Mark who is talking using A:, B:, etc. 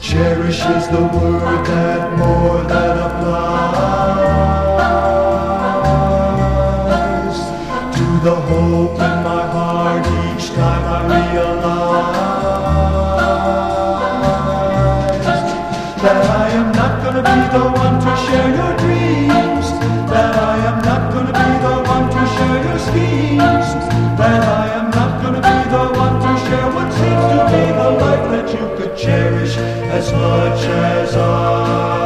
A: Cherish is the word that more than applies to the hope in my heart each time I realize that I am not gonna be the one to share your dreams, that I am not gonna be the one to share your schemes, that I am not gonna be the one to share what seems to be the life that you could cherish as much as I.